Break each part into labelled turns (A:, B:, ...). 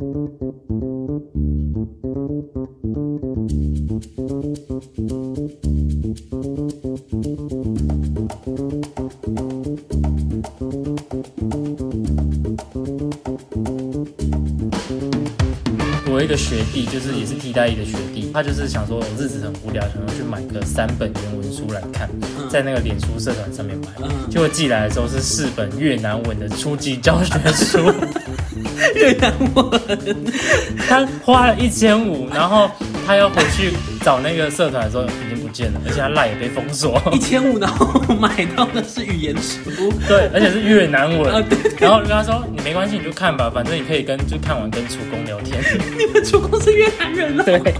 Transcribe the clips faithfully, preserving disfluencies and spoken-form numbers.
A: 我有一个学弟，就是也是替代役的学弟，他就是想说日子很无聊，想要去买个三本原文书来看，在那个脸书社团上面买，结果寄来的时候是四本越南文的初级教学书。
B: 越南文，
A: 他花了一千五，然后他要回去找那个社团的时候已经不见了，而且他赖也被封锁。
B: 一千五，然后买到的是语言书，
A: 对，而且是越南文。
B: 啊、对对
A: 然后跟他说：“你没关系，你就看吧，反正你可以跟就看完跟厨工聊天。”
B: 你们厨工是越南人了。
A: 对。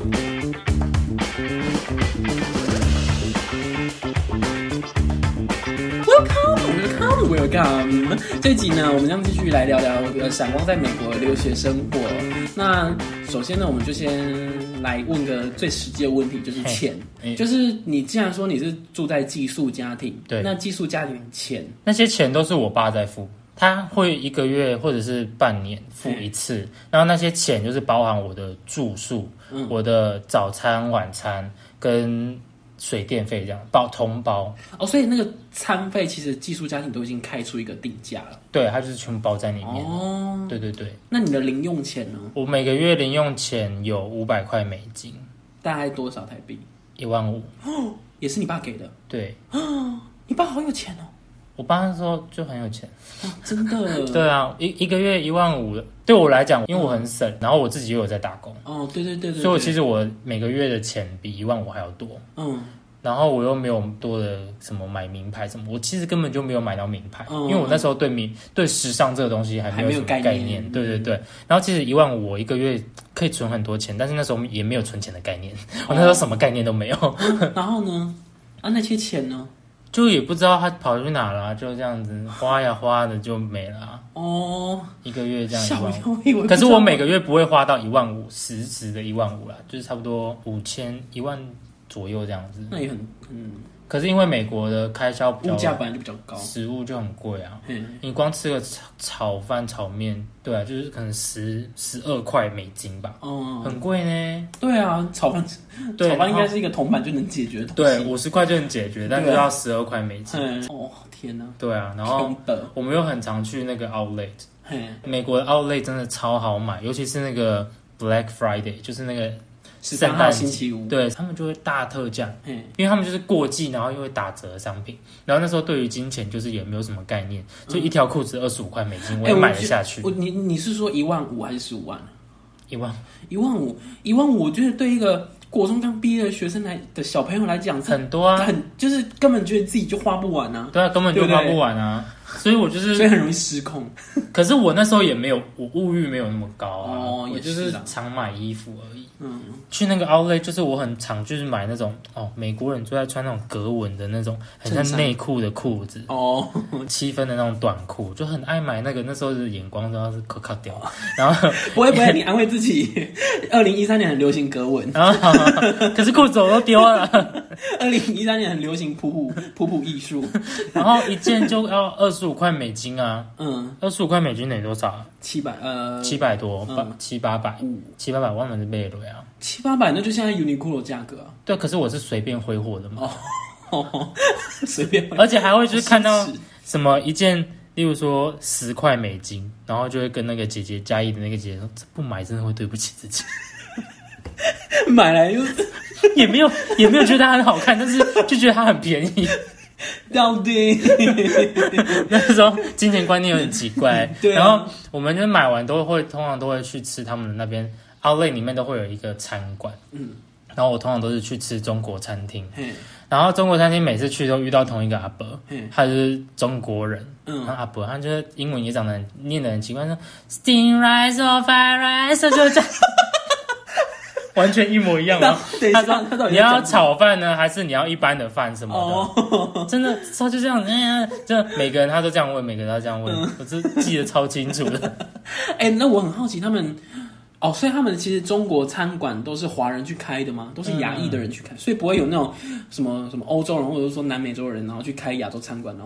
B: Welcome, welcome。这集呢，我们将继续来聊聊呃闪光在美国的留学生活。那首先呢，我们就先来问个最实际的问题，就是钱。就是你既然说你是住在寄宿家庭，对，那寄宿家庭钱，
A: 那些钱都是我爸在付。他会一个月或者是半年付一次，然后那些钱就是包含我的住宿、嗯、我的早餐、晚餐跟水电费这样包通包。
B: 哦，所以那个餐费其实寄宿家庭都已经开出一个定价了。
A: 对，它就是全部包在里面。哦，对对对。
B: 那你的零用钱呢？
A: 我每个月零用钱有五百块美金，
B: 大概多少台币？
A: 一万五。
B: 哦，也是你爸给的。
A: 对。
B: 哦，你爸好有钱哦。
A: 我爸那时候就很有钱，
B: 哦、真的。
A: 对啊，一一个月一万五，对我来讲，因为我很省，然后我自己又有在打工。
B: 哦，对对 对, 对, 对，
A: 所以我其实我每个月的钱比一万五还要多。嗯，然后我又没有多的什么买名牌什么，我其实根本就没有买到名牌，嗯、因为我那时候对名对时尚这个东西还没有什么概念。概念对对对，然后其实一万五我一个月可以存很多钱，但是那时候也没有存钱的概念，哦、我那时候什么概念都没有。
B: 嗯、然后呢？啊，那些钱呢？
A: 就也不知道他跑去哪了、啊，就这样子花呀花的就没了、啊。哦，一个月这样一万五，可是我每个月不会花到一万五，实质的一万五啦，就是差不多五千一万左右这样子。
B: 那也很嗯。
A: 可是因为美国的开销比较，
B: 物价本来就比较高，
A: 食物就很贵啊。你光吃个炒炒饭、炒面，对啊，就是可能十十二块美金吧，哦，很贵呢。
B: 对啊，炒饭，炒饭应该是一个铜板就能解决的东西。
A: 对，五十块就能解决，但是要十二块美金。
B: 哦，天哪！
A: 对啊，然后我们又很常去那个 outlet， 美国的 outlet 真的超好买，尤其是那个 Black Friday， 就是那个。
B: 圣诞星期五，
A: 对他们就会大特价，因为他们就是过季，然后又会打折的商品。然后那时候对于金钱就是也没有什么概念，就一条裤子二十五块美金，我也买得下去。
B: 我你你是说一万五还是十五万？
A: 一万，
B: 一万五，一万五，我觉得对一个国中刚毕业的学生来的小朋友来讲，
A: 很多啊，
B: 很就是根本觉得自己就花不完啊。
A: 对啊，根本就花不完啊。所以我就是，
B: 所以很容易失控。
A: 可是我那时候也没有，我物欲没有那么高啊，哦、我就是常买衣服而已。嗯，去那个 outlet 就是我很常就是买那种哦，美国人最爱穿那种格纹的那种，很像内裤的裤子哦，七分的那种短裤，就很爱买那个。那时候的眼光都是可靠掉，然后
B: 不会不会，你安慰自己，二零一三年很流行格纹，
A: 然后可是裤子我都丢了。
B: 二零一三年很流行普普普普艺术，
A: 然后一件就要二十五块美金啊，嗯，二十五块美金等于多少啊？
B: 七百呃，
A: 七百多，八、嗯、七八百，嗯、七八百，忘了是贝瑞啊，
B: 七八百，那就现在 Uniqlo 价格啊。
A: 对，可是我是随便挥霍的嘛，
B: 哦，随便，
A: 而且还会就是看到什么一件，例如说十块美金，然后就会跟那个姐姐嘉义的那个姐姐说，这不买真的会对不起自己，
B: 买来又
A: 也没有也没有觉得它很好看，但是就觉得它很便宜。
B: 到底
A: 那时候金钱观念有点奇怪，对、啊。然后我们就买完都会，通常都会去吃他们的那边 outlet 里面都会有一个餐馆，嗯。然后我通常都是去吃中国餐厅，然后中国餐厅每次去都遇到同一个阿伯，他就是中国人，嗯，然后阿伯他就是英文也长得很念得很奇怪，说 steam rice or fried rice 就这样。完全一模一样吗？他说：“你要炒饭呢，还是你要一般的饭什么的？”哦、真的，他就这样，哎、欸，就每个人他都这样问，每个人都这样问，嗯、我是记得超清楚的。
B: 哎、欸，那我很好奇，他们哦，所以他们其实中国餐馆都是华人去开的吗？都是亚裔的人去开，嗯、所以不会有那种什么什么欧洲人或者说南美洲人，然后去开亚洲餐馆，然后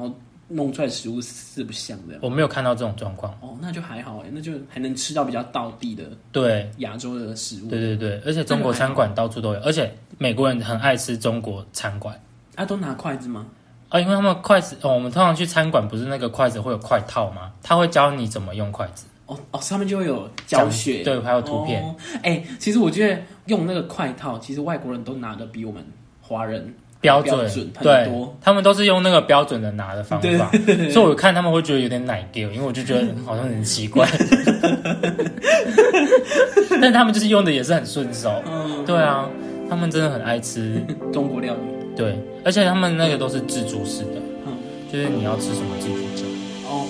B: 弄出来食物四不像的。
A: 我没有看到这种状况。
B: 哦，那就还好哎，那就还能吃到比较道地的
A: 对
B: 亚洲的食物。
A: 对对对，而且中国餐馆到处都有，而且美国人很爱吃中国餐馆。
B: 啊，都拿筷子吗？
A: 啊，因为他们筷子，哦，我们通常去餐馆不是那个筷子会有筷套吗？他会教你怎么用筷子。
B: 哦哦，上面就会有教学，
A: 对，还有图片。
B: 哎、哦欸，其实我觉得用那个筷套，其实外国人都拿的比我们华人
A: 标准，
B: 标准很多，
A: 对，他们都是用那个标准的拿的方法，所以我看他们会觉得有点奶丢，因为我就觉得好像很奇怪，但他们就是用的也是很顺手，嗯，对啊，他们真的很爱吃
B: 中国料理，
A: 对，而且他们那个都是自助式的，嗯，就是你要吃什么自己去叫。哦。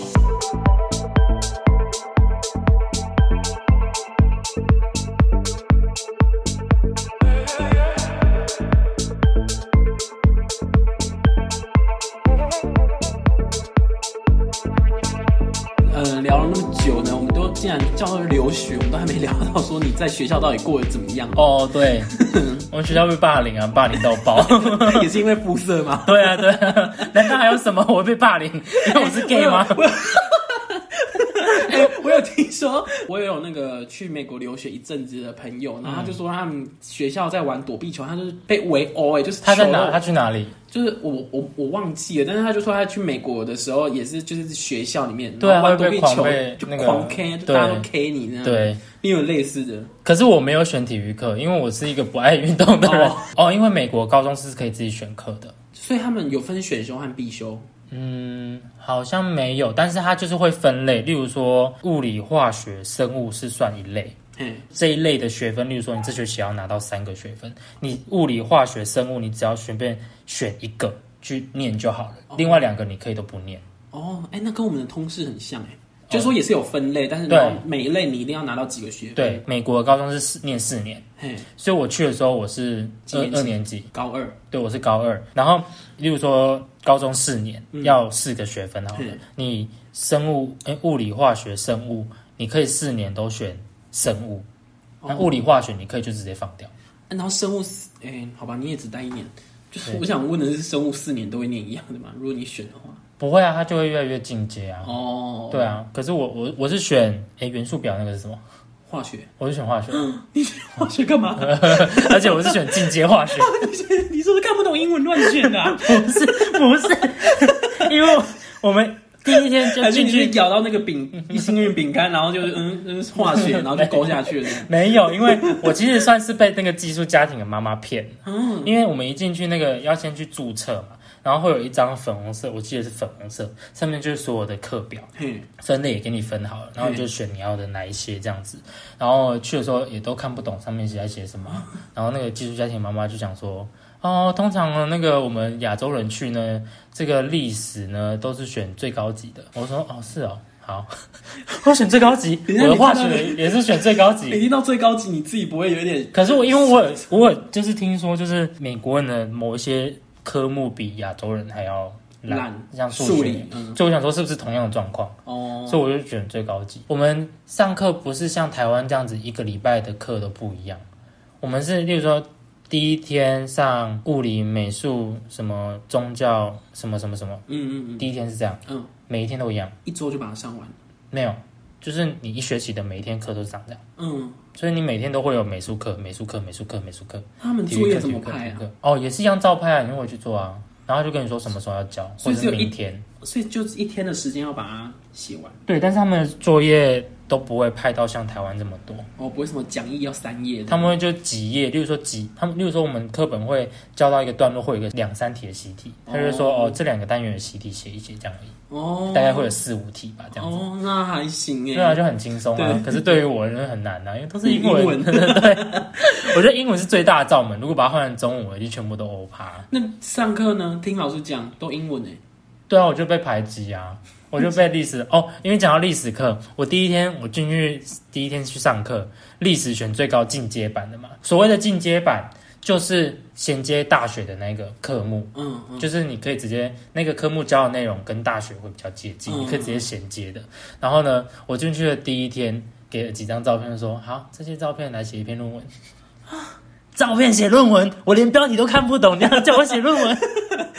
B: 呃，聊了那么久呢，我们都竟然叫到留学，我们都还没聊到说你在学校到底过得怎么样。
A: 哦，对，我们学校被霸凌啊，霸凌到爆，
B: 也是因为肤色吗？
A: 对啊，对啊，难道还有什么我会被霸凌？因为我是 gay 吗？
B: 我有, 我, 欸、我有听说，我也有那个去美国留学一阵子的朋友，然后他就说他们学校在玩躲避球，他就是被围殴，哎，就是
A: 他在哪？他去哪里？
B: 就是我我我忘记了，但是他就说他去美国的时候也是就是学校里面，
A: 对啊，
B: 玩躲避球
A: 就
B: 狂 K， 就大家都 K 你那样。
A: 对，
B: 你有类似的？
A: 可是我没有选体育课，因为我是一个不爱运动的人。哦, 哦，因为美国高中是可以自己选课的，
B: 所以他们有分选修和必修。
A: 嗯，好像没有，但是它就是会分类，例如说物理、化学、生物是算一类。嗯，这一类的学分，例如说你这学期要拿到三个学分，你物理、化学、生物，你只要随便选一个去念就好了，哦、另外两个你可以都不念。
B: 哦，哎，那跟我们的通识很像哎，就是说也是有分类，但是每一类你一定要拿到几个学分。
A: 对，美国的高中是四念四年，所以我去的时候我是二二年级，
B: 高二。
A: 对，我是高二。然后，例如说高中四年、嗯、要四个学分好了，你生物、欸、物理、化学、生物，你可以四年都选生物，那、哦、物理、化学你可以就直接放掉。
B: 然后生物，哎、欸，好吧，你也只待一年。就是我想问的是，生物四年都会念一样的吗？如果你选的话。
A: 不会啊，它就会越来越进阶啊。
B: 哦，
A: 对啊，可是我我我是选哎、欸、元素表那个是什么？
B: 化学，
A: 我是选化学。
B: 嗯，你选化学干嘛？
A: 而且我是选进阶化学。
B: 你是不是看不懂英文乱选的、啊？
A: 不是不是，因为我们第一天就进去
B: 咬到那个饼幸运饼干，然后就是嗯嗯化学，然后就勾下去了。
A: 没有，因为我其实算是被那个寄宿家庭的妈妈骗。嗯，因为我们一进去那个要先去注册嘛。然后会有一张粉红色，我记得是粉红色，上面就是所有的课表，分类也给你分好了，然后你就选你要的哪一些这样子。然后去的时候也都看不懂上面写在写什么，然后那个寄宿家庭妈妈就讲说，哦，通常呢那个我们亚洲人去呢，这个历史呢都是选最高级的。我说哦是哦，好，我选最高级，我的化学也是选最高级。
B: 你听到最高级，你自己不会有点？
A: 可是我因为我有我有就是听说，就是美国人的某一些科目比亚洲人还要烂，像数学，嗯，所以我想说是不是同样的状况？哦，所以我就选最高级。我们上课不是像台湾这样子，一个礼拜的课都不一样。我们是，例如说第一天上物理、美术、什么宗教、什么什么什么，嗯嗯嗯，第一天是这样，嗯，每一天都一样，
B: 一周就把它上完？
A: 没有，就是你一学期的每一天课都是长这样，嗯。所以你每天都会有美术课、美术课、美术课、美术课。
B: 他们作业怎么排啊？
A: 哦，也是一样照拍啊，你就回去做啊。然后就跟你说什么时候要交，或者是明天。
B: 所以就是一天的时间要把它写完。
A: 对，但是他们的作业都不会派到像台湾这么多。
B: 哦，不会什么讲义要三页的。
A: 他们会就几页，例如说几，他们例如说我们课本会教到一个段落，会有一个两三题的习题，他就说哦，这两个单元的习题写一写这样而已。哦，大概会有四五题吧，这样子。
B: 哦，那还行耶。
A: 对啊，就很轻松啊。可是对于我人很难啊，因为都是英文。英文对，我觉得英文是最大的罩门。如果把它换成中文，我就全部都欧趴。
B: 那上课呢？听老师讲都英文诶。
A: 对啊，我就被排挤啊，我就被历史哦。因为讲到历史课，我第一天我进去第一天去上课，历史选最高进阶版的嘛。所谓的进阶版，就是衔接大学的那个科目，嗯，嗯就是你可以直接那个科目教的内容跟大学会比较接近，嗯、你可以直接衔接的。然后呢，我进去的第一天给了几张照片，说好，这些照片来写一篇论文。照片写论文，我连标题都看不懂，你要叫我写论文？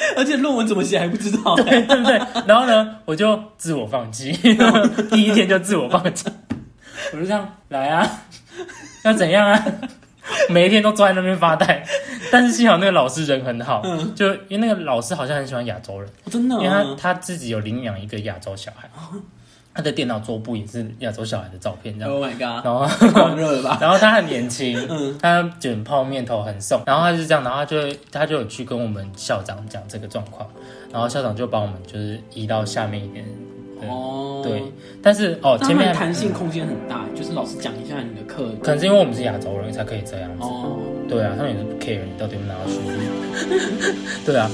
B: 而且论文怎么写还不知道。
A: 对对对，然后呢，我就自我放弃，第一天就自我放弃，我就这样来啊，要怎样啊？每一天都坐在那边发呆，但是幸好那个老师人很好，嗯、就因为那个老师好像很喜欢亚洲人，
B: 哦、真的、哦，
A: 因为他他自己有领养一个亚洲小孩。哦，他的电脑桌布也是亚洲小孩的照片，这样。
B: Oh my god！
A: 然后
B: 狂热了吧？
A: 然后他很年轻，嗯，他卷泡面头很瘦，然后他就是这样，然后他就他就有去跟我们校长讲这个状况，然后校长就帮我们就是移到下面一点。哦，对，但是哦，前面
B: 弹性空间很大，就是老师讲一下你的课，
A: 可能是因为我们是亚洲人才可以这样子。哦，对啊，他们也是不 care 你到底有没有拿到学历。对啊。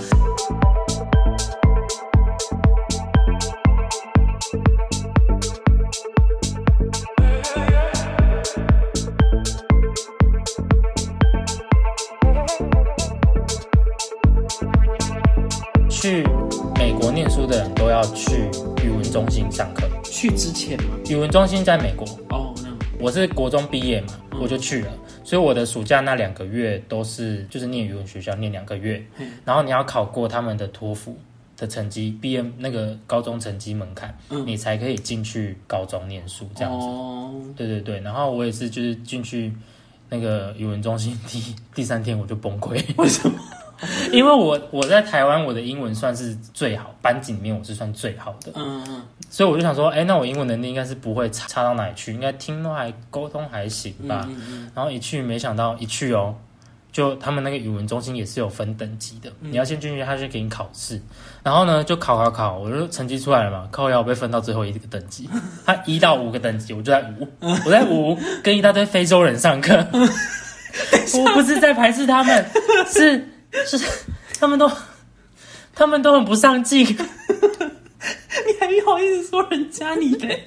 A: 去美国念书的人都要去语文中心上课。
B: 去之前吗？
A: 语文中心在美国。
B: 哦，那
A: 我是国中毕业嘛，嗯、我就去了，所以我的暑假那两个月都是就是念语文学校念两个月，然后你要考过他们的托福的成绩，毕业那个高中成绩门槛，嗯、你才可以进去高中念书这样子。哦，对对对，然后我也是就是进去那个语文中心第第三天我就崩溃。
B: 为什么？
A: 因为我我在台湾我的英文算是最好，班级里面我是算最好的，嗯嗯，所以我就想说，哎、欸，那我英文能力应该是不会差差到哪里去，应该听都还沟通还行吧。嗯嗯嗯，然后一去没想到一去哦，就他们那个语文中心也是有分等级的，嗯、你要先进去，他就给你考试，然后呢就考考考，我就成绩出来了嘛，靠腰被分到最后一个等级，他一到五个等级，我就在五，我在五跟一大堆非洲人上课，我不是在排斥他们，是。是，他们都，他们都很不上进。你
B: 还好意思说人家你嘞？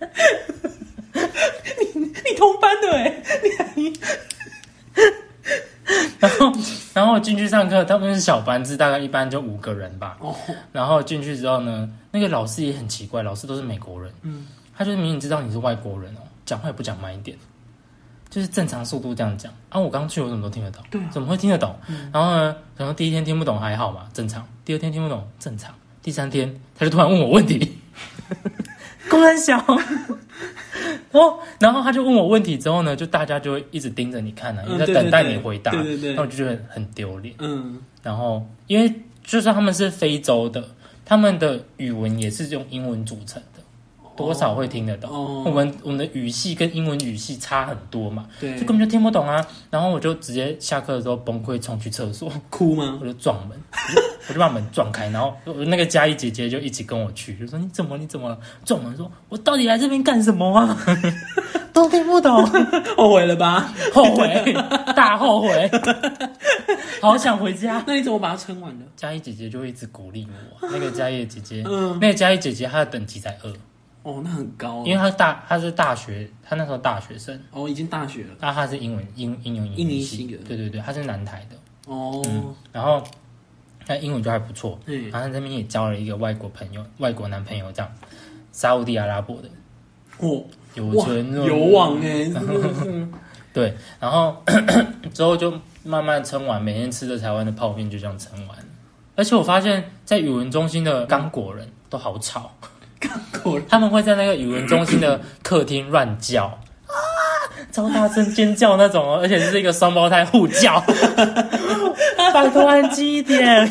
B: 你你同班的哎，你还……
A: 然后然后进去上课，他们是小班制，大概一班就五个人吧。哦。然后进去之后呢，那个老师也很奇怪，老师都是美国人，嗯，他就是明明知道你是外国人哦，讲话也不讲慢一点。就是正常速度这样讲啊！我刚去，我怎么都听得懂？对、啊，怎么会听得懂？嗯、然后呢，可能第一天听不懂还好嘛，正常；第二天听不懂正常；第三天他就突然问我问题，公很小，哦，然后他就问我问题之后呢，就大家就会一直盯着你看啊，因为在等待你回答，
B: 对对对，
A: 那我就觉得很丢脸。嗯，然后因为就算他们是非洲的，他们的语文也是用英文组成的。多少会听得懂，哦、我们我们的语系跟英文语系差很多嘛，对，就根本就听不懂啊。然后我就直接下课的时候崩溃，冲去厕所
B: 哭吗？
A: 我就撞门，我就, 我就把门撞开，然后那个嘉义姐姐就一起跟我去，就说你怎么你怎么了？撞门说，我到底来这边干什么啊？都听不懂，
B: 后悔了吧？
A: 后悔，大后悔，好想回家。
B: 那你怎么把它撑完的？
A: 嘉义姐姐就一直鼓励我，那个嘉义姐姐，嗯、那个嘉义姐姐她的等级才二。
B: 哦，那很高、啊，
A: 因为他大，他是大学，他那时候大学生，
B: 哦，已经大学了。
A: 那他是英文英英文
B: 印尼系的，
A: 对对对，他是南台的。
B: 哦、
A: 嗯，然后他英文就还不错，嗯，然后他这边也交了一个外国朋友，外国男朋友这样，沙烏地阿拉伯的，
B: 哦，
A: 有存
B: 有网哎，
A: 对，然后之后就慢慢撑完，每天吃着台湾的泡面就这样撑完。而且我发现，在语文中心的刚果人都好吵。他们会在那个语文中心的客厅乱叫啊，超大声尖叫那种哦，而且是一个双胞胎互叫，拜托安静一点。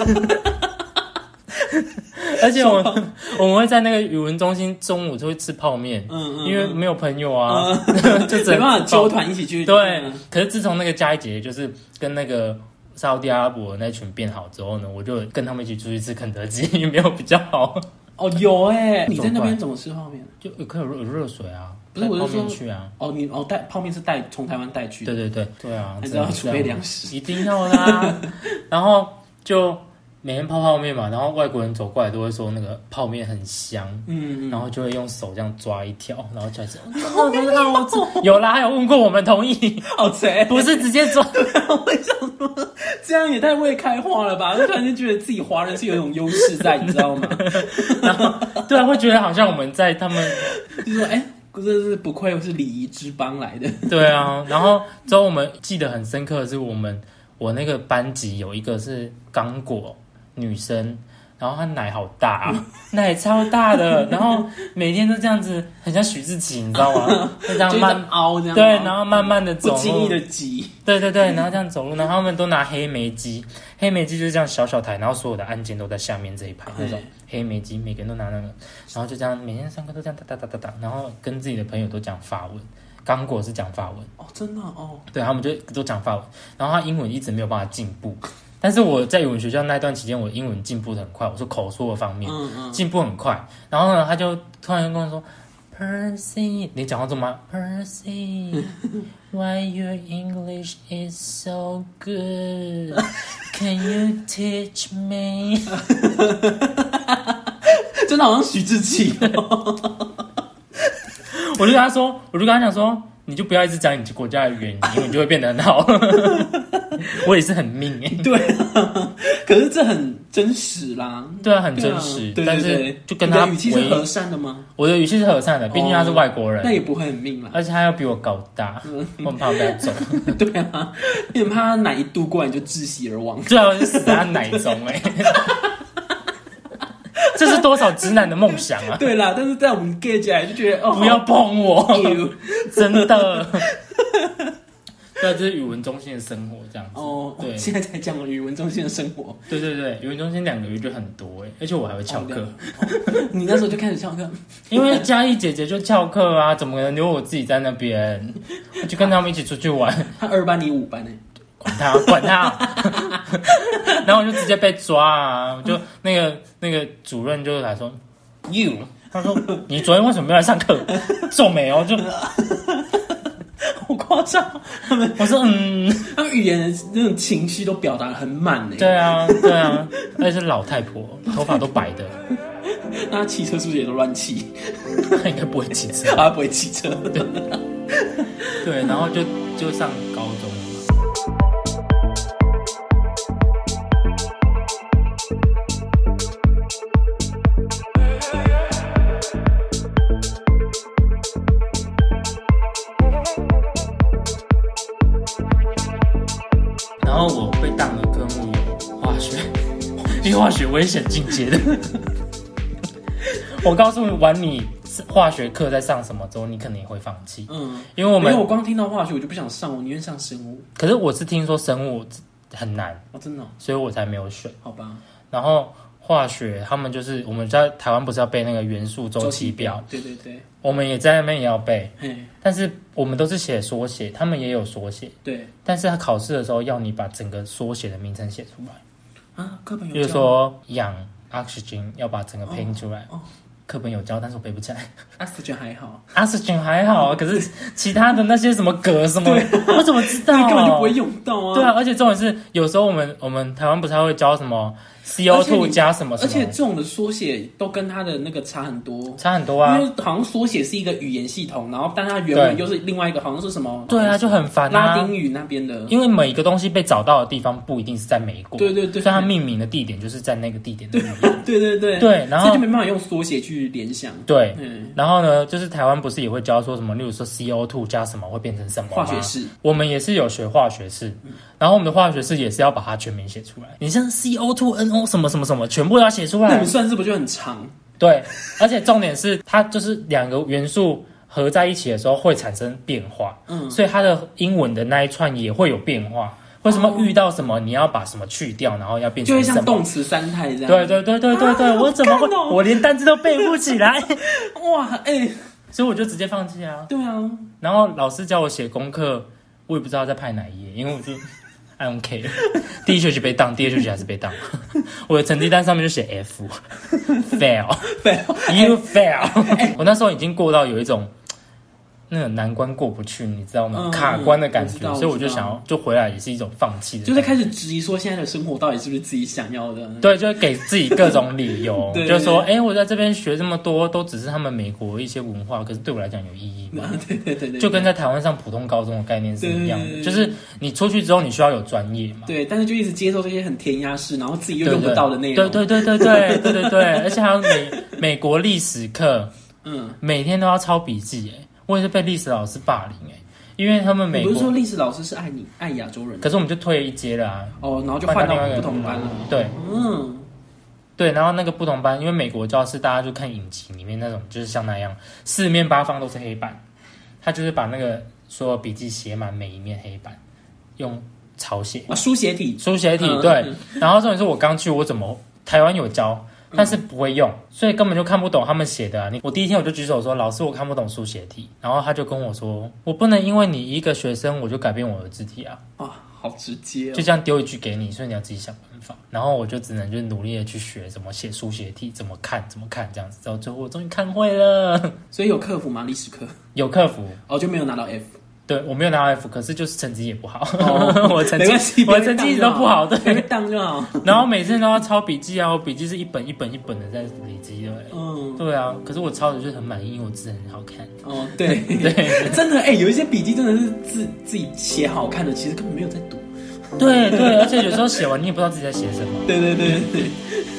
A: 而且我们我们会在那个语文中心中午就会吃泡面，嗯嗯，因为没有朋友啊，
B: 嗯、就没办法揪团一起去。
A: 对，可是自从那个嘉义姐姐就是跟那个沙烏地阿拉伯那群变好之后呢，我就跟他们一起出去吃肯德基，没有比较好。
B: 哦，有哎、欸，你在那边怎么吃泡面？
A: 就有可以有热水啊，
B: 不是我是说
A: 去啊。
B: 哦，你哦带泡面是带从台湾带去的，
A: 对对对对啊，
B: 还是要储备粮食，
A: 一定要的啊。然后就每天泡泡面嘛，然后外国人走过来都会说那个泡面很香，嗯，然后就会用手这样抓一条，然后就吃，泡面好吃。有啦，还有问过我们同意，
B: 好贼，
A: 不是直接抓。
B: 我想说，这样也太未开化了吧？突然间觉得自己华人是有一种优势在，你知道吗？
A: 然后对啊，会觉得好像我们在他们
B: 就说，哎、欸。这是不愧是礼仪之邦来的。
A: 对啊，然后之后我们记得很深刻的是，我们我那个班级有一个是刚果女生。然后她奶好大、啊，奶超大的，然后每天都这样子，很像许志奇，你知道吗？就这样慢
B: 凹这样，
A: 对，然后慢慢的走路，
B: 不经意的挤，
A: 对对对，然后这样走路，然后他们都拿黑莓机，黑莓机就是这样小小台，然后所有的按键都在下面这一排那种黑莓机，每个人都拿那个，然后就这样每天上课都这样哒哒哒哒哒，然后跟自己的朋友都讲法文。刚果是讲法文
B: 哦，真的哦，
A: 对他们就都讲法文，然后他英文一直没有办法进步。但是我在语文学校那段期间，我英文进步的很快，我说口说的方面进、嗯嗯、步很快。然后呢，他就突然跟我说 ：“Percy， 你讲话怎么吗 ？Percy， why your English is so good? Can you teach me？”
B: 真的好像许志奇、哦。
A: 我就跟他说，我就跟他讲说，你就不要一直讲你国家的语言，你英文就会变得很好。我也是很命哎、欸，
B: 对啊，可是这很真实啦，
A: 对啊，很真实，对啊、对对对，但是就跟他
B: 你的语气是和善的吗？
A: 我的语气是和善的，毕竟他是外国人，
B: 那、哦、也不会很命啦，
A: 而且他要比我高大，嗯、我很怕我被他揍。
B: 对啊，你很怕他奶一度过来你就窒息而亡，
A: 对啊，我就死在他奶中哎、欸。这是多少直男的梦想啊！
B: 对啦，但是在我们 gay 起来就觉得哦，
A: 不要碰我，真的。对，这是语文中心的生活这样子。
B: 哦，
A: 对，
B: 现在才讲了语文中心的生活。
A: 对对对，语文中心两个月就很多哎，而且我还会翘课、
B: 哦。你那时候就开始翘课？
A: 因为嘉义姐姐就翘课啊，怎么可能留我自己在那边？我就跟他们一起出去玩。
B: 他二班，你五班呢？
A: 管他，管他。然后我就直接被抓啊！我就那个那个主任就来说 ，you， 他说你昨天为什么没有来上课？皱眉哦，就
B: 好夸张。他们
A: 我说嗯，
B: 他们语言的那种情绪都表达得很满呢。
A: 对啊，对啊，而且是老太婆，头发都白的。
B: 那他骑车是不是也都乱骑？
A: 他应该不会骑车，
B: 他不会骑车。对，
A: 对，然后就就上高中。然后我被当的科目有化学，因为化学危险进阶的。我告诉你，玩你化学课在上什么之后，你可能也会放弃。嗯，因为我们
B: 因为我光听到化学我就不想上，我宁愿上生物。
A: 可是我是听说生物很难
B: 哦，真的、哦，
A: 所以我才没有选。
B: 好吧。
A: 然后化学他们就是我们在台湾不是要背那个元素周期表？
B: 对对对，
A: 我们也在那边也要背，但是我们都是写缩写，他们也有缩写。对，但是他考试的时候要你把整个缩写的名称写出来啊，课本有教，比如说氧 oxygen 要把整个配音出来。哦哦，课本有教，但是我背不起来。
B: oxygen 还好
A: ，oxygen 还好，可是其他的那些什么镉什么，我怎么知道？
B: 你根本就不会用到啊。
A: 对啊，而且重点是，有时候我们我们台湾不是还会教什么 C O 二 加什么什么，
B: 而且这种的缩写都跟它的那个差很多，
A: 差很多啊。
B: 因为好像缩写是一个语言系统，然后但它原文又是另外一个，好像是什么？
A: 对啊，就很烦啊。
B: 拉丁语那边的，
A: 因为每一个东西被找到的地方不一定是在美国，
B: 对对对，
A: 所以它命名的地点就是在那个地点的语言。
B: 对对对
A: 对，然后
B: 所以就没办法用缩写去联想。
A: 对，嗯，然后呢，就是台湾不是也会教说什么，例如说 C O 二 加什么会变成什么
B: 化学式，
A: 我们也是有学化学式，嗯，然后我们的化学式也是要把它全名写出来。你像 C O 二 N O 什么什么什么，全部都要写出来。
B: 那你们算式不就很长？
A: 对，而且重点是它就是两个元素合在一起的时候会产生变化，嗯，所以它的英文的那一串也会有变化。为什么遇到什么你要把什么去掉，然后要变成什么，
B: 就会像动词三态这样。
A: 对对对对对对，啊，我怎么会，哦，我连单字都背不起来？
B: 哇，哎，欸，
A: 所以我就直接放弃啊。
B: 对啊，
A: 然后老师叫我写功课，我也不知道在拍哪一页，因为我就 I don't care。第一学期被当，第二学期还是被当。我的成绩单上面就写 F，fail fail，you fail。我那时候已经过到有一种那个难关过不去，你知道吗？嗯，卡关的感觉，所以我就想要就回来，也是一种放弃的，
B: 就是开始质疑说现在的生活到底是不是自己想要的。
A: 对，就会给自己各种理由，就是说，哎，欸，我在这边学这么多，都只是他们美国一些文化，可是对我来讲有意义吗？
B: 啊，对对 对, 对，
A: 就跟在台湾上普通高中的概念是一样的，对对对对，就是你出去之后你需要有专业嘛。
B: 对，但是就一直接受这些很填鸭式，然后自己又用不到的内容。
A: 对对对对对对对对，而且还有美美国历史课，嗯，每天都要抄笔记，哎。我也是被历史老师霸凌哎，欸，因为他们美国
B: 不是说历史老师是爱你爱亚洲人，
A: 可是我们就退一阶了啊。
B: 哦，然后就换到不同班了。
A: 对，嗯， 对，然后那个不同班，因为美国教室大家就看影集里面那种，就是像那样四面八方都是黑板，他就是把那个所有笔记写满每一面黑板，用草写
B: 啊，书写体，
A: 书写体、嗯、对。然后重点是我刚去，我怎么台湾有教，但是不会用，所以根本就看不懂他们写的啊。你我第一天我就举手说，老师我看不懂书写体，然后他就跟我说，我不能因为你一个学生我就改变我的字体啊。
B: 啊，好直接、哦，
A: 就这样丢一句给你，所以你要自己想办法。然后我就只能就努力的去学怎么写书写体，怎么看怎么看这样子，然后最后我终于看会了。
B: 所以有克服吗？历史课
A: 有克服，
B: 哦，就没有拿到 F。
A: 对，我没有拿到 F， 可是就是成绩也不好，哦、我成绩我成绩一直都不好，对，
B: 被当就好。
A: 然后每次都要抄笔记啊，我笔记是一本一本一本的在累积的，嗯，对啊，可是我抄的就是很满意，因为我字很好看。
B: 哦，对
A: 对，
B: 真的哎、欸，有一些笔记真的是自自己写好看的，其实根本没有在读。
A: 对对，而且有时候写完你也不知道自己在写什么。
B: 对对对对。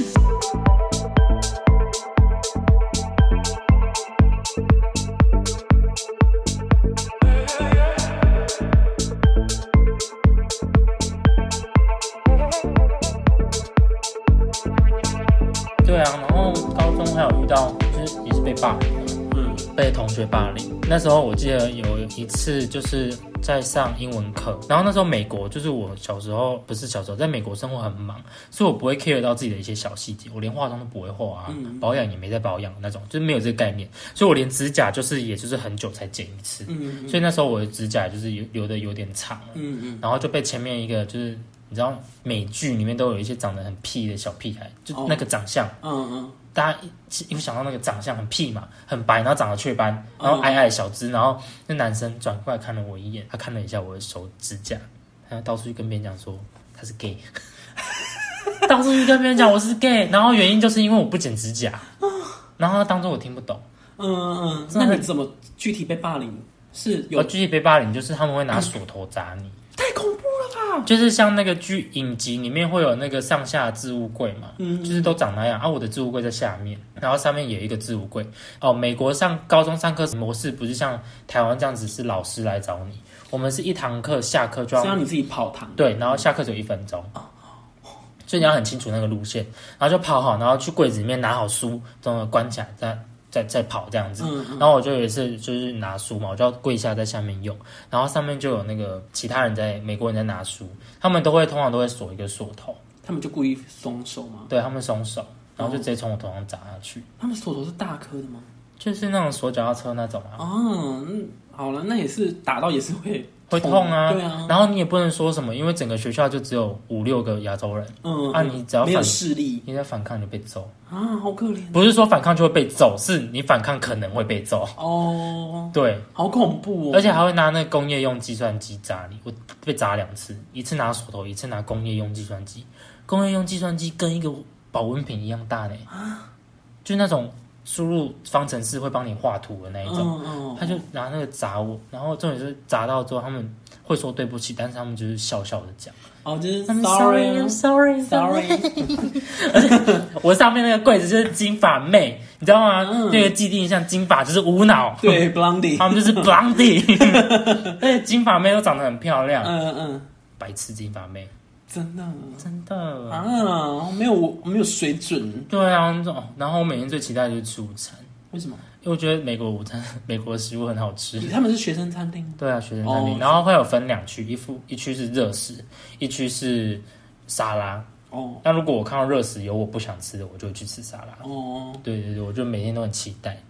A: 对啊，然后高中还有遇到，就是也是被霸凌的，嗯，被同学霸凌。那时候我记得有一次就是在上英文课，然后那时候美国就是我小时候不是小时候，在美国生活很忙，所以我不会 care 到自己的一些小细节，我连化妆都不会化啊，嗯、保养也没在保养那种，就是没有这个概念，所以我连指甲就是也就是很久才剪一次，嗯嗯，所以那时候我的指甲就是有留的有点长了，嗯嗯，然后就被前面一个就是。你知道美剧里面都有一些长得很屁的小屁孩，就那个长相，嗯嗯，大家一想到那个长相很屁嘛，很白，然后长得雀斑，然后矮矮小只，然后那男生转过来看了我一眼，他看了一下我的手指甲，他到处去跟别人讲说他是 gay， 到处去跟别人讲我是 gay， 然后原因就是因为我不剪指甲，然后他当作我听不懂，
B: 嗯嗯，那你怎么具体被霸凌？是有、
A: 哦、具体被霸凌就是他们会拿锁头砸你。
B: 太恐怖了吧！
A: 就是像那个剧影集里面会有那个上下置物柜嘛，嗯，就是都长那样啊。我的置物柜在下面，然后上面也有一个置物柜。哦，美国上高中上课模式不是像台湾这样子，是老师来找你，我们是一堂课下课就要，
B: 是要你自己跑堂。
A: 对，然后下课只有一分钟，哦、所以你要很清楚那个路线，然后就跑好，然后去柜子里面拿好书，等我关起来再。在在跑这样子，嗯嗯，然后我就有一次就是拿书嘛，我就要跪下在下面用，然后上面就有那个其他人在美国人在拿书，他们都会通常都会锁一个锁头，
B: 他们就故意松手吗？
A: 对，他们松手，然后就直接从我头上砸下去。
B: 哦、他们锁头是大颗的吗？
A: 就是那种锁脚踏车那种啊。
B: 哦，嗯，好了，那也是打到也是会
A: 会痛啊，
B: 对啊。
A: 然后你也不能说什么，因为整个学校就只有五六个亚洲人，嗯，啊，你只要反
B: 没有势力，
A: 你在反抗你就被揍
B: 啊，好可怜。
A: 不是说反抗就会被揍，是你反抗可能会被揍。
B: 哦，
A: 对，
B: 好恐怖哦。
A: 而且还会拿那个工业用计算机砸你，我被砸两次，一次拿锁头，一次拿工业用计算机。工业用计算机跟一个保温瓶一样大呢，啊，就那种。输入方程式会帮你画图的那一种，嗯嗯、他就拿那个砸我，然后重点是砸到之后，他们会说对不起，但是他们就是笑笑的讲，
B: 哦，就是
A: sorry sorry sorry， 而且我上面那个柜子就是金发妹，你知道吗？嗯、那个既定印象，金发就是无脑，
B: 对 ，blondie，
A: 他们就是 blondie， 而且金发妹都长得很漂亮，嗯嗯，白痴金发妹。
B: 真的，
A: 真的
B: 啊，没有没有水准。
A: 对啊，然后我每天最期待的就是吃午餐。
B: 为什么？
A: 因为我觉得美国午餐，美国的食物很好吃。
B: 他们是学生餐厅。
A: 对啊，学生餐厅，哦、然后会有分两区，一副一区是热食，一区是沙拉。哦。那如果我看到热食有我不想吃的，我就会去吃沙拉。哦。对对对，我就每天都很期待。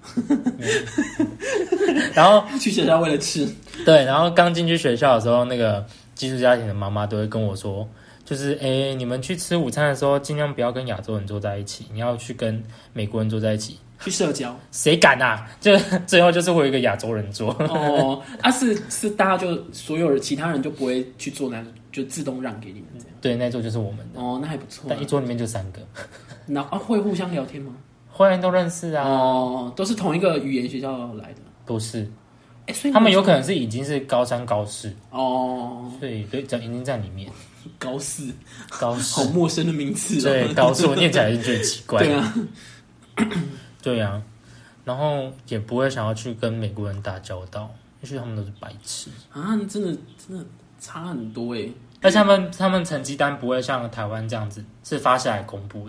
A: 然后
B: 去学校为了吃。
A: 对，然后刚进去学校的时候，那个寄宿家庭的妈妈都会跟我说。就是哎，你们去吃午餐的时候，尽量不要跟亚洲人坐在一起，你要去跟美国人坐在一起，
B: 去社交。
A: 谁敢啊？就最后就是会有一个亚洲人坐。
B: 哦，啊是是，大家就所有人其他人就不会去坐那，就自动让给你们这样。
A: 对，那桌就是我们的。
B: 哦，那还不错、啊。
A: 但一桌里面就三个。
B: 那啊，会互相聊天吗？
A: 会，都认识啊。
B: 哦，都是同一个语言学校来的。
A: 都是。哎，所以他们有可能是已经是高三高四哦，所以对，已经在里面。
B: 高四，
A: 高四，
B: 好陌生的名字、哦。
A: 对，高四我念起来是最奇怪的。
B: 对啊，
A: 对啊，然后也不会想要去跟美国人打交道，因为他们都是白痴
B: 啊！真的真的差很多哎。
A: 而且他们他们成绩单不会像台湾这样子是发下来公布的，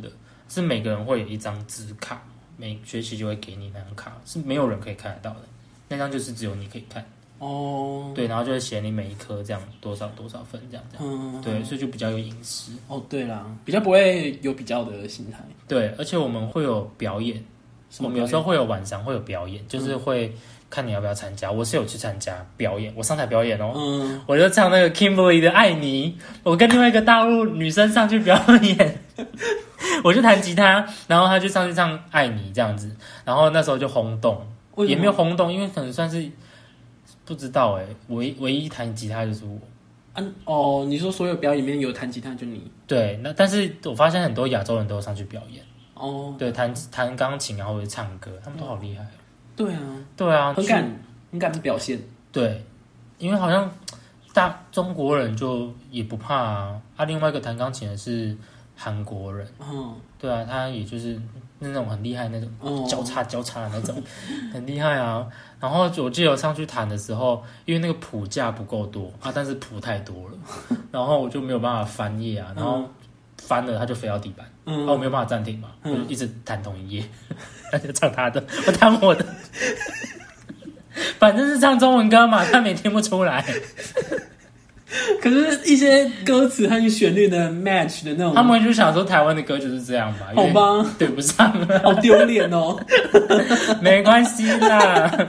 A: 是每个人会有一张纸卡，每学期就会给你那张卡，是没有人可以看得到的，那张就是只有你可以看。哦，对，然后就会写你每一科这样多少多少分这样这样，嗯，对，所以就比较有隐私。
B: 哦，对啦，比较不会有比较的心态。
A: 对，而且我们会有表演，我们有时候会有晚上会有表演，就是会看你要不要参加。我是有去参加表演，我上台表演哦，嗯，我就唱那个 Kimberly 的《爱你》，我跟另外一个大陆女生上去表演，我就弹吉他，然后她就上去唱《爱你》这样子，然后那时候就轰动，也没有轰动，因为可能算是。不知道哎、欸，唯唯一弹吉他就是我。
B: 啊哦，你说所有表演里面有弹吉他就你？
A: 对，那但是我发现很多亚洲人都上去表演。哦，对，弹弹钢琴然后会唱歌，他们都好厉害。
B: 对啊，
A: 对啊，
B: 很敢很敢表现。
A: 对，因为好像大中国人就也不怕啊。啊，另外一个弹钢琴的是韩国人。哦，对啊，他也就是那种很厉害那种、哦、交叉交叉的那种，很厉害啊。然后我记得我上去弹的时候，因为那个谱架不够多啊，但是谱太多了，然后我就没有办法翻页啊，然后翻了它就飞到地板，嗯，然后我没有办法暂停嘛，嗯、我就一直弹同一页，他就唱他的，我弹我的，反正是唱中文歌嘛，他们也听不出来。
B: 可是，一些歌词和旋律的 match 的那种，
A: 他们就想说台湾的歌就是这样吧，
B: 好吧，
A: 对不上了，
B: 好丢脸哦。
A: 没关系啦。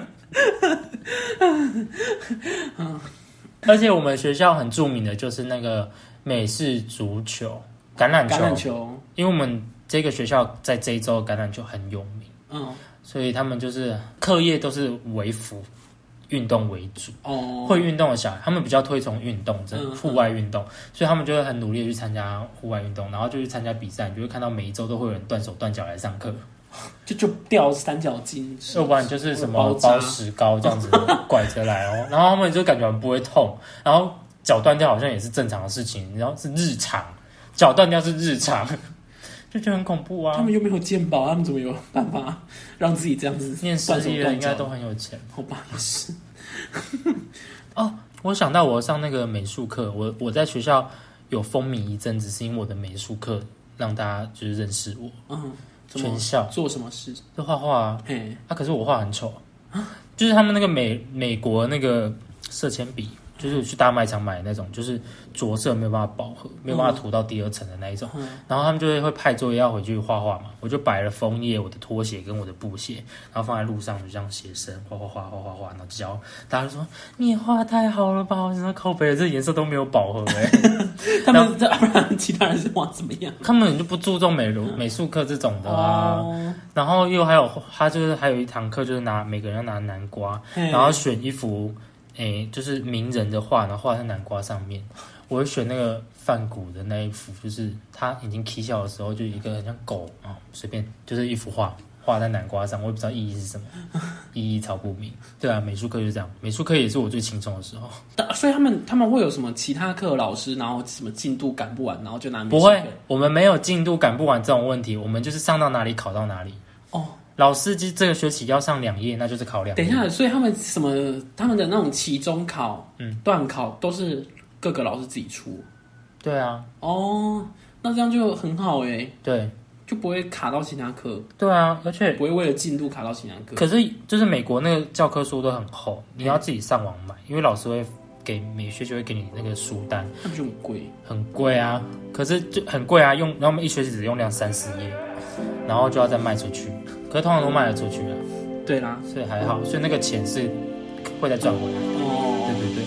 A: 而且我们学校很著名的就是那个美式足球、橄榄球，橄榄球，因为我们这个学校在这一周橄榄球很有名，嗯，所以他们就是课业都是为辅。运动为主，哦，会运动的小孩，他们比较推崇运动，这户外运动，嗯嗯，所以他们就会很努力的去参加户外运动，然后就去参加比赛，你就会看到每一周都会有人断手断脚来上课，
B: 就就掉三角巾，
A: 要不然就是什么包石膏这样子拐着来哦，然后他们就感觉很不会痛，然后脚断掉好像也是正常的事情，然后是日常，脚断掉是日常。就觉得很恐怖啊！
B: 他们又没有健保，他们怎么有办法让自己这样子？
A: 念私立的应该都很有钱，
B: 好吧？也是。
A: 哦，我想到我上那个美术课，我我在学校有风靡一阵子，是因为我的美术课让大家就是认识我。嗯，全校
B: 做什么事？
A: 就画画啊。嘿，啊，可是我画很丑，就是他们那个美美国那个色铅笔。就是去大卖场买那种，就是着色没有办法饱和，没有办法涂到第二层的那一种。嗯、然后他们就会会派作业要回去画画嘛，我就摆了枫叶、我的拖鞋跟我的布鞋，然后放在路上就这样写生，画画画画画画，然后教大家就说你也画太好了吧，我说靠北，这颜色都没有饱和哎、欸。
B: 他们这不然其他人是画怎么样？
A: 他们就不注重美术美术课这种的啊。哦、然后又还有他就是还有一堂课就是拿每个人要拿南瓜，然后选一幅。诶，就是名人的画，然后画在南瓜上面。我会选那个梵谷的那一幅，就是他已经 K 笑的时候，就一个很像狗啊，随便就是一幅画画在南瓜上，我也不知道意义是什么，意义超不明。对啊，美术课就是这样，美术课也是我最轻松的时候。
B: 所以他们他们会有什么其他课老师，然后什么进度赶不完，然后就拿美术课？
A: 不会，我们没有进度赶不完这种问题，我们就是上到哪里考到哪里。哦。老师这个学期要上两页，那就是考两页。
B: 等一下，所以他们什么他们的那种期中考、嗯，段考都是各个老师自己出。
A: 对啊。
B: 哦，那这样就很好哎、欸。
A: 对，
B: 就不会卡到其他科。
A: 对啊，而且
B: 不会为了进度卡到其他科。
A: 可是就是美国那个教科书都很厚，你要自己上网买，因为老师会给每学期会给你那个书单。
B: 那不就很贵？
A: 很贵啊，可是就很贵啊，用然后我们一学期只用量三四页，然后就要再卖出去。可是通常都卖得出去了，
B: 对啦，
A: 所以还好，所以那个钱是会再赚回来。哦，对对对。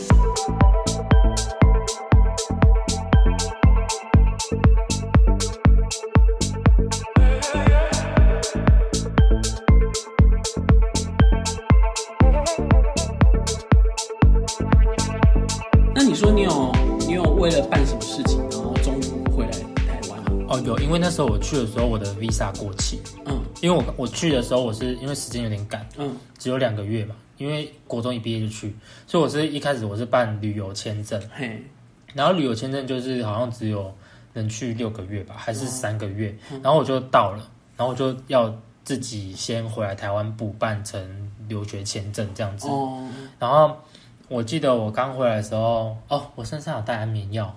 B: 那你说你有你有为了办什么事情，然后终于回来台湾？
A: 哦，有，因为那时候我去的时候，我的 visa 过期。嗯。因为我我去的时候，我是因为时间有点赶，嗯，只有两个月嘛，因为国中一毕业就去，所以我是一开始我是办旅游签证，嘿，然后旅游签证就是好像只有能去六个月吧，还是三个月，嗯、然后我就到了，然后我就要自己先回来台湾补办成留学签证这样子，哦，然后我记得我刚回来的时候，哦，我身上有带安眠药。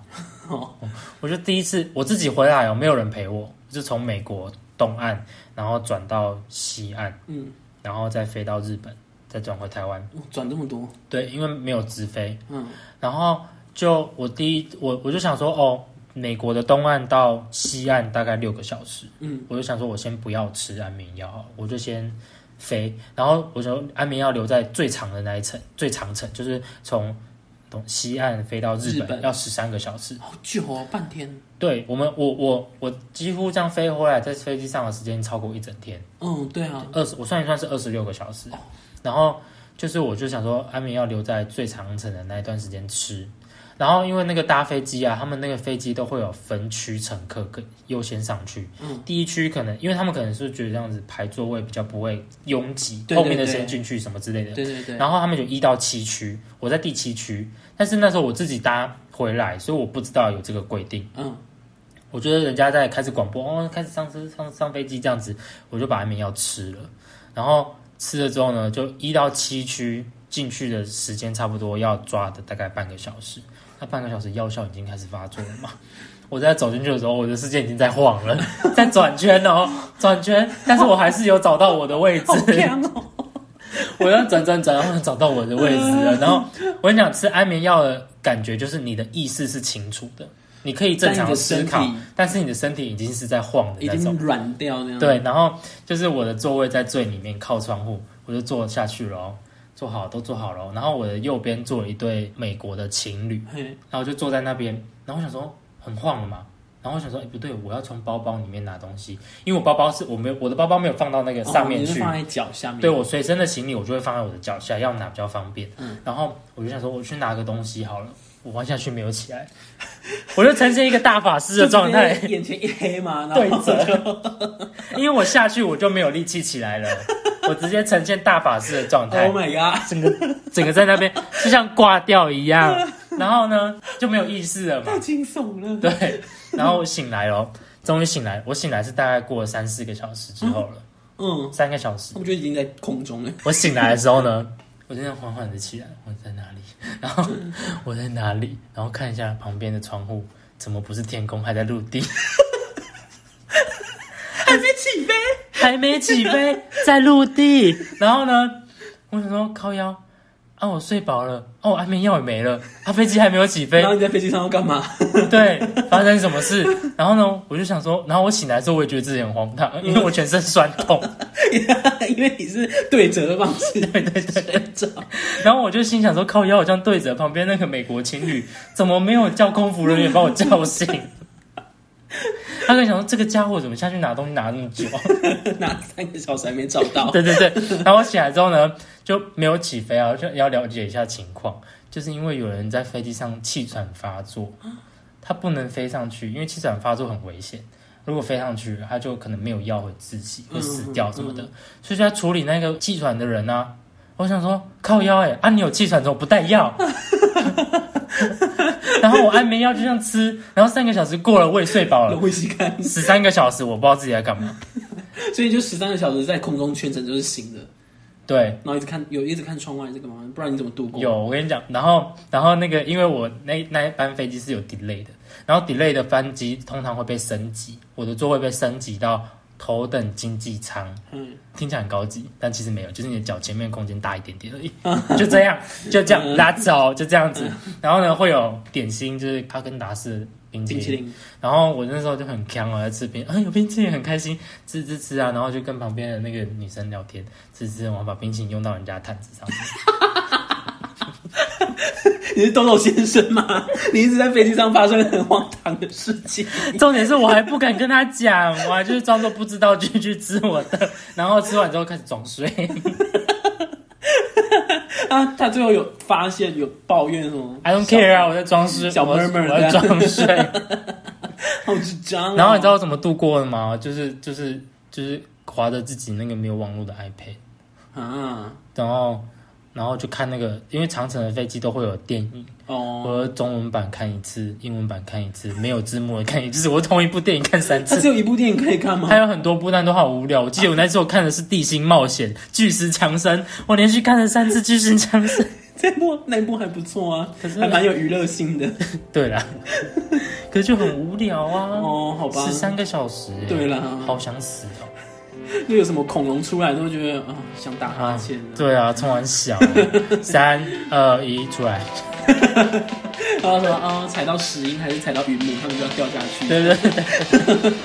B: 哦，
A: 我就第一次我自己回来哦，没有人陪我，就从美国东岸，然后转到西岸，嗯，然后再飞到日本，再转回台湾。
B: 哦，转这么多？
A: 对，因为没有直飞，嗯，然后就我第一我我就想说，哦，美国的东岸到西岸大概六个小时，嗯，我就想说我先不要吃安眠药，我就先飞，然后我就安眠药留在最长的那一层，最长程就是从西岸飞到日本, 日本要十三个小时，
B: 好久哦，半天。
A: 对我们，我我我几乎这样飞回来，在飞机上的时间超过一整天。
B: 嗯，对啊，
A: 二十我算一算是二十六个小时，哦，然后就是我就想说，安眠药留在最长程的那一段时间吃。然后因为那个搭飞机啊，他们那个飞机都会有分区乘客跟优先上去。嗯，第一区可能因为他们可能是觉得这样子排座位比较不会拥挤，后面的先进去什么之类的。
B: 对对对。
A: 然后他们就一到七区，我在第七区，但是那时候我自己搭回来，所以我不知道有这个规定。嗯，我觉得人家在开始广播哦，开始上车上上飞机这样子，我就把安眠药吃了。然后吃了之后呢，就一到七区进去的时间差不多要抓的大概半个小时。那半个小时药效已经开始发作了嘛？我在走进去的时候，我的世界已经在晃了，在转圈哦，转圈，但是我还是有找到我的位置。
B: 好强哦！
A: 我要转转转，然后找到我的位置了。然后我跟你讲，吃安眠药的感觉就是你的意识是清楚的，你可以正常思考，但是你的身体已经是在晃的那种，
B: 已经软掉那样。
A: 对，然后就是我的座位在最里面靠窗户，我就坐下去了哦。坐好都坐好了，然后我的右边坐了一对美国的情侣，然后我就坐在那边，然后我想说很晃了嘛，然后我想说，哎，不对，我要从包包里面拿东西，因为我包包是我没有我的包包没有放到那个上面去，
B: 哦，你是放在脚下面。
A: 对，我随身的行李我就会放在我的脚下，要拿比较方便。嗯，然后我就想说，我去拿个东西好了，我弯下去没有起来，我就呈现一个大法师的状态，
B: 眼前一黑嘛，
A: 对着，因为我下去我就没有力气起来了。我直接呈现大法师的状态
B: ，Oh my god，
A: 整个整个在那边就像挂掉一样，然后呢就没有意识了嘛，
B: 太惊悚了。
A: 对，然后我醒来了，终于醒来，我醒来是大概过了三四个小时之后了，嗯，三个小时，
B: 我觉得已经在空中了。
A: 我醒来的时候呢，我真的缓缓的起来，我在哪里？然后我在哪里？然后看一下旁边的窗户，怎么不是天空，还在陆地？
B: 还没起飞，
A: 还没起飞，在陆地。然后呢，我想说靠腰啊，我睡饱了，哦，我安眠药也没了，啊，飞机还没有起飞。
B: 然后你在飞机上要干嘛？
A: 对，发生什么事？然后呢，我就想说，然后我醒来之后，我也觉得自己很荒唐，因为我全身酸痛，
B: 因为你是对折的方式，
A: 对对对。然后我就心想说，靠腰，我这样对着旁边那个美国情侣，怎么没有叫空服人员把我叫醒？他跟想说这个家伙怎么下去拿东西拿那么久，
B: 拿三个小时还没找到。
A: 对对对，然后我起来之后呢就没有起飞啊，就要了解一下情况，就是因为有人在飞机上气喘发作，他不能飞上去，因为气喘发作很危险。如果飞上去，他就可能没有药会窒息，会死掉什么的，嗯嗯嗯，所以就要处理那个气喘的人啊。我想说靠腰哎、欸，啊你有气喘怎么不带药？然后我安眠药就这样吃，然后三个小时过了，我也睡饱了。十三个小时，我不知道自己在干嘛。
B: 所以就十三个小时在空中全程都是醒的。
A: 对，
B: 然后一直看，有一直看窗外是干嘛？不然你怎么度过？
A: 有，我跟你讲，然后然后那个，因为我那那一班飞机是有 delay 的，然后 delay 的班机通常会被升级，我的座位被升级到头等经济舱，嗯，听起来很高级，但其实没有，就是你的脚前面空间大一点点而已，就这样，就这样拉走，就这样子。然后呢，会有点心，就是哈根达斯的冰淇淋，冰淇淋，然后我那时候就很呛哦，在吃冰，啊有冰淇淋很开心，吃吃吃啊，然后就跟旁边的那个女生聊天，吃吃，我把冰淇淋用到人家毯子上面。
B: 你是豆豆先生吗？你一直在飞机上发生很荒唐的事情。
A: 重点是我还不敢跟他讲，我还就是装作不知道继续吃我的，然后吃完之后开始装睡。
B: 啊，他最后有发现有抱怨哦
A: I don't care 啊，我在装睡，
B: 小 murmur
A: 我在装睡。
B: 好紧张、哦。
A: 然后你知道我怎么度过的吗？就是就是就是滑着自己那个没有网络的 iPad 啊，然后。然后就看那个，因为长程的飞机都会有电影，哦，我中文版看一次，英文版看一次，没有字幕的看一次，就是我同一部电影看三次。
B: 它只有一部电影可以看吗？
A: 还有很多部，但都好无聊。我记得我那次我看的是《地心冒险》《巨石强森》，我连续看了三次《巨石强森》。
B: 这部那一部还不错啊，可是还蛮有娱乐性的。
A: 对啦，可是就很无聊啊。
B: 哦，好吧，
A: 十三个小时，
B: 对啦，
A: 好想死哦。
B: 就有什么恐龙出来都会觉得啊、哦，想打哈欠、啊。
A: 对啊，冲完小，三二一出来。
B: 然后说啊，踩到石英还是踩到云母，他们就要掉下去。
A: 对对对。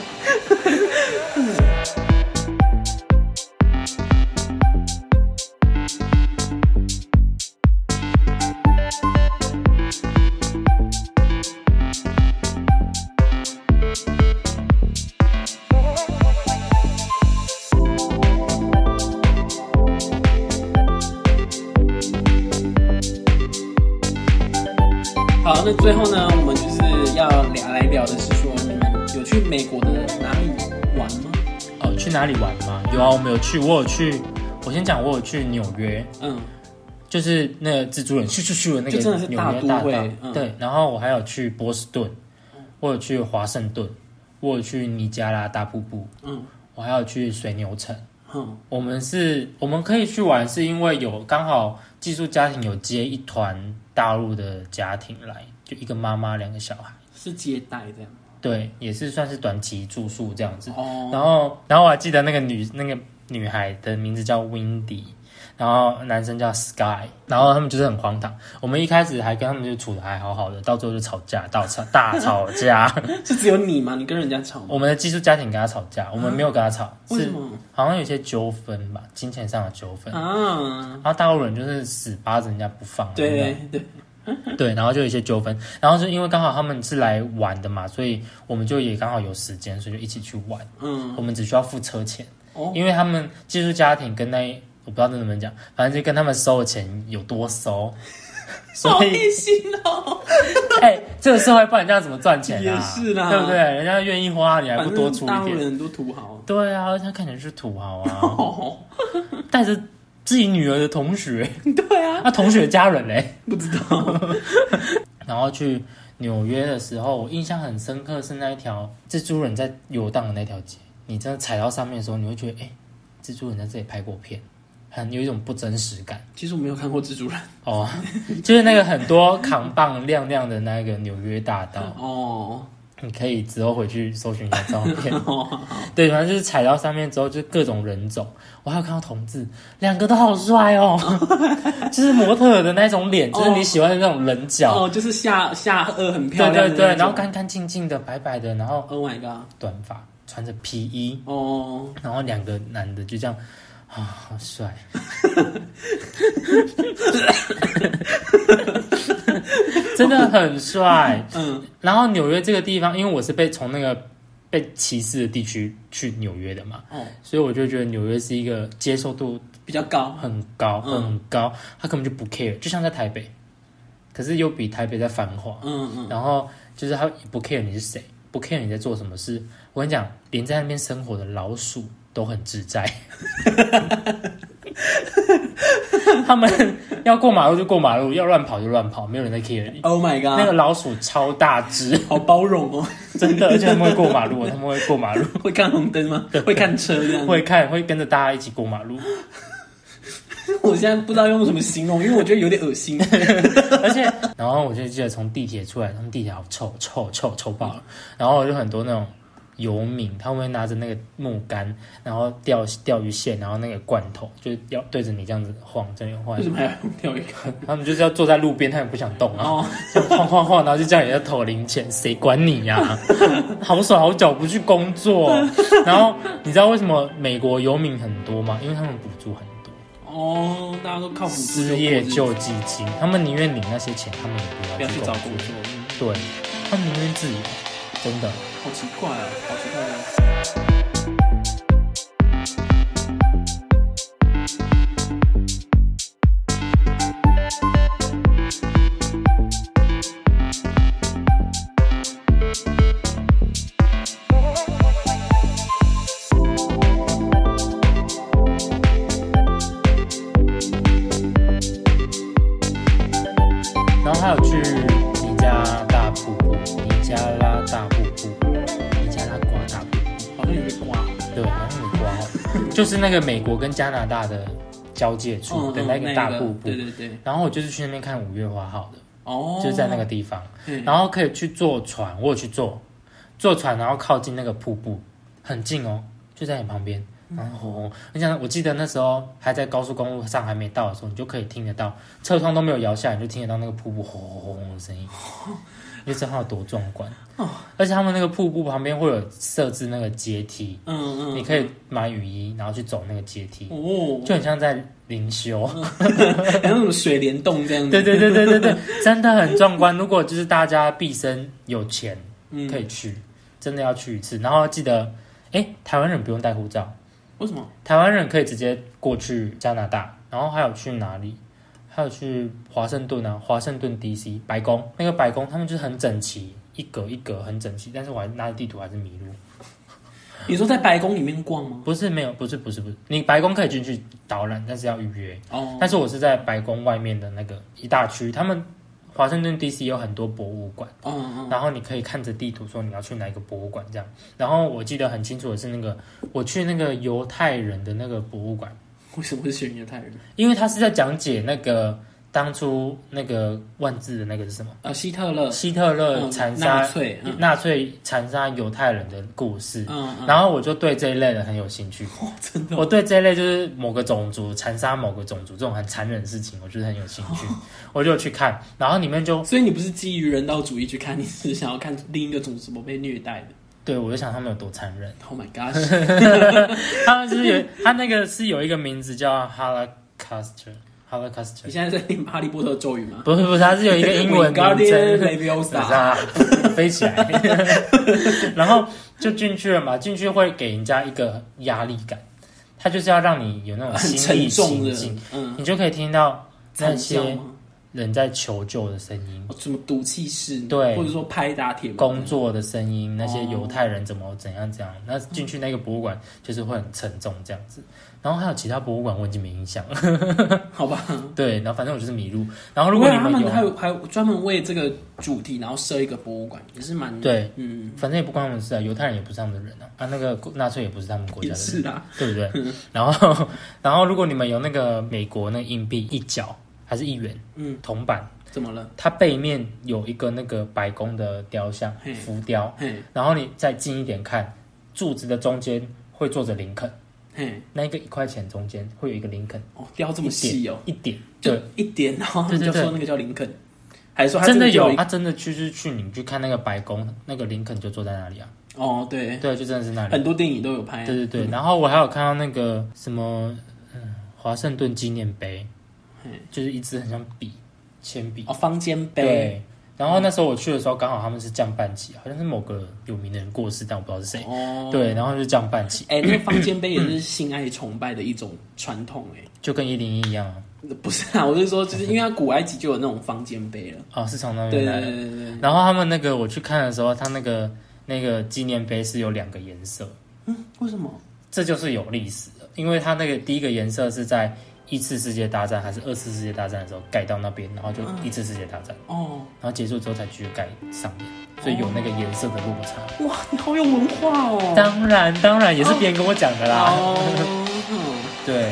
B: 好，那最后呢，我们就是要聊来聊的是说，你们有去美国的哪里玩吗？
A: 哦，去哪里玩吗？有啊，我们有去，我有去。我先讲，我有去纽约，嗯，就是那个蜘蛛人咻咻咻的那个纽约大道，嗯、对。然后我还有去波士顿，我有去华盛顿，我有去尼加拉大瀑布，嗯，我还有去水牛城。嗯，我们是，我们可以去玩，是因为有刚好寄宿家庭有接一团大陆的家庭来，就一个妈妈两个小孩，
B: 是接待这样。
A: 对，也是算是短期住宿这样子。哦，然后，然后我还记得那个女那个女孩的名字叫 Windy， 然后男生叫 Sky， 然后他们就是很荒唐。我们一开始还跟他们就处得还好好的，到最后就吵架，到吵大吵架。
B: 是只有你吗？你跟人家吵吗？
A: 我们的寄宿家庭跟他吵架，我们没有跟他吵。
B: 为什么？
A: 好像有些纠纷吧，金钱上的纠纷啊。然后大陆人就是死扒着人家不放。
B: 对对。
A: 对，然后就有一些纠纷，然后就因为刚好他们是来玩的嘛，所以我们就也刚好有时间，所以就一起去玩。嗯，我们只需要付车钱，哦、因为他们寄宿家庭跟那我不知道能不能讲，反正就跟他们收的钱有多收，
B: 所以好贴心哦。
A: 哎、欸，这个社会不然这样怎么赚钱啊？
B: 也是啦，
A: 对不对？人家愿意花，你还不多出一点？
B: 大陆人都土豪。
A: 对啊，他看起来是土豪啊，带着。自己女儿的同学，
B: 对啊，
A: 那、啊、同学的家人嘞，
B: 不知道。
A: 然后去纽约的时候，我印象很深刻是那一条蜘蛛人在游荡的那条街，你真的踩到上面的时候，你会觉得，哎、欸，蜘蛛人在这里拍过片，很有一种不真实感。
B: 其实我没有看过蜘蛛人
A: 哦，就是那个很多扛棒亮亮的那个纽约大道哦。你可以之后回去搜寻一下照片。对，反正就是踩到上面之后，就各种人种。我还有看到同志，两个都好帅哦，就是模特的那种脸，就是你喜欢的那种人角，
B: 哦，就是下下颚很漂亮的，
A: 对对对，然后干干净净的、白白的，然后
B: Oh my god，
A: 短发，穿着皮衣哦，然后两个男的就这样。啊、哦，好帅！真的很帅。嗯，然后纽约这个地方，因为我是被从那个被歧视的地区去纽约的嘛，哦，所以我就觉得纽约是一个接受度
B: 比较高，
A: 很高，嗯、很高。他根本就不 care， 就像在台北，可是又比台北在繁华。嗯嗯，然后就是他不 care 你是谁，不 care 你在做什么事。我跟你讲，连在那边生活的老鼠都很自在。他们要过马路就过马路，要乱跑就乱跑，没有人在 care 你。
B: Oh my god！
A: 那个老鼠超大只，
B: 好包容哦，
A: 真的，而且他们会过马路，他们会过马路，
B: 会看红灯吗？会看车这样？
A: 会看，会跟着大家一起过马路。
B: 我现在不知道用什么形容，因为我觉得有点恶心。
A: 而且，然后我就记得从地铁出来，他们地铁好臭，臭臭臭爆了。然后就很多那种游民，他们会拿着那个木杆，然后钓钓鱼线，然后那个罐头，就是要对着你这样子晃，这样晃。
B: 为什么还要用钓鱼竿？
A: 他们就是要坐在路边，他们不想动啊，哦、这样晃晃晃，然后就叫你要投零钱，谁管你呀、啊？好手好脚不去工作。然后你知道为什么美国游民很多吗？因为他们补助很多。
B: 哦，大家都靠补助
A: 失业救济金，他们宁愿领那些钱，他们也不要去
B: 找工作。
A: 对，他们宁愿自由。真的
B: 好奇怪啊，好奇怪啊！
A: 然后还有去尼加大瀑布，尼加拉大瀑布，尼加拉瓜大瀑布，
B: 好像有个瓜，
A: 对，好像有个瓜，就是那个美国跟加拿大的交界处的那个大瀑布，
B: 嗯嗯那个、对对对。
A: 然后我就是去那边看五月花号的，
B: 哦，
A: 就是在那个地方，然后可以去坐船，我有去坐坐船，然后靠近那个瀑布，很近哦，就在你旁边。然后你想，我记得那时候还在高速公路上还没到的时候，你就可以听得到车窗都没有摇下来，你就听得到那个瀑布轰轰轰的声音，你就知道它有多壮观。哦，而且他们那个瀑布旁边会有设置那个阶梯，嗯嗯，你可以买雨衣，然后去走那个阶梯，哦，就很像在灵修，
B: 嗯、那种水帘洞这样子。
A: 对对对对对对，真的很壮观。如果就是大家毕生有钱，可以去，嗯、真的要去一次。然后记得，哎，台湾人不用带护照。
B: 为什么？
A: 台湾人可以直接过去加拿大，然后还有去哪里？还有去华盛顿啊，华盛顿 D C 白宫，那个白宫他们就是很整齐，一格一格很整齐，但是我还拿着地图还是迷路。
B: 你说在白宫里面逛吗？
A: 不是，没有，不是，不是，不是。你白宫可以进去导览，但是要预约。哦。但是我是在白宫外面的那个一大区，他们。华盛顿 D C 有很多博物馆，嗯嗯，然后你可以看着地图说你要去哪一个博物馆这样。然后我记得很清楚的是那个我去那个犹太人的那个博物馆。
B: 为什么是选犹太人？
A: 因为他是在讲解那个当初那个万字的那个是什么？
B: 呃，希特勒，
A: 希特勒残杀、
B: 嗯、纳粹、嗯、
A: 纳粹残杀犹太人的故事。嗯嗯，然后我就对这一类的很有兴趣。
B: 哦，真的、哦，
A: 我对这一类就是某个种族残杀某个种族这种很残忍的事情，我觉得很有兴趣，哦、我就去看。然后里面就，
B: 所以你不是基于人道主义去看，你是想要看另一个种族怎么被虐待的。
A: 对，我就想他们有多残忍。
B: Oh my god！
A: 他们就是有，他那个是有一个名字叫 Holocaust。Holocaust。
B: 你现在在念哈利波特咒语吗？
A: 不是不是，它是有一个英文名称，飞起来，然后就进去了嘛。进去会给人家一个压力感，它就是要让你有那种心理情境，嗯，你就可以听到那些人在求救的声音，
B: 哦、什么毒气室，
A: 对，
B: 或者说拍打铁门
A: 工作的声音，那些犹太人怎么怎样怎样，那进去那个博物馆就是会很沉重这样子。然后还有其他博物馆我已经没印象了，
B: 好吧？
A: 对，然后反正我就是迷路。然后如果你们有，
B: 还有还有专门为这个主题，然后设一个博物馆，也是蛮
A: 对，嗯，反正也不关他们事啊，犹太人也不是他们的人啊，啊，那个纳粹也不是他们国家的人，
B: 是啊，
A: 对不对？然后，然后如果你们有那个美国那个硬币一角还是一元，嗯，铜板。
B: 怎么了？
A: 它背面有一个那个白宫的雕像浮雕，然后你再近一点看，柱子的中间会坐着林肯，那一个一块钱中间会有一个林肯，
B: 哦，雕这么细哦，
A: 一点，
B: 就一点，然后你就说那个叫林肯，还是说
A: 真的有？他真的去是去你去看那个白宫，那个林肯就坐在那里啊。
B: 哦，对
A: 对，就真的是那里，
B: 很多电影都有拍。
A: 对对对，然后我还有看到那个什么，嗯，华盛顿纪念碑，就是一支很像笔。铅笔
B: 哦，方尖碑。
A: 对，然后那时候我去的时候，刚好他们是降半旗，好像是某个有名的人过世，但我不知道是谁。哦，对，然后就降半旗。
B: 哎、欸，那个方尖碑也是性爱崇拜的一种传统，哎，
A: 就跟一零一一样啊。
B: 不是啊，我是说，就是因为它古埃及就有那种方尖碑了。
A: 哦，是从那边来的。对对对对。然后他们那个我去看的时候，他那个那个纪念碑是有两个颜色。
B: 嗯，为什么？
A: 这就是有历史的，因为它那个第一个颜色是在一次世界大战还是二次世界大战的时候盖到那边，然后就一次世界大战哦，然后结束之后才继续盖上面，所以有那个颜色的落差。
B: 哇，你好有文化哦！
A: 当然，当然也是别人跟我讲的啦。哦，对。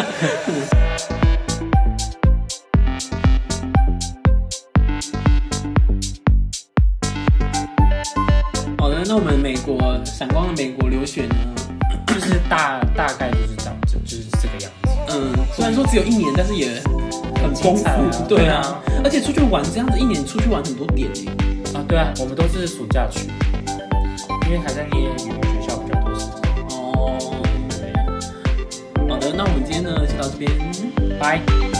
B: 好的，那我们美国闪光的美国留学呢，
A: 就是大大概就是这样子，就是这个样子。
B: 嗯，虽然说只有一年，但是也很丰富，啊对啊，而且出去玩这样子，一年出去玩很多点
A: 哎。啊，对啊，我们都是暑假去，因为还在念语言学校比较多时间。哦，对。
B: 好的，那我们今天呢就到这边，
A: 拜。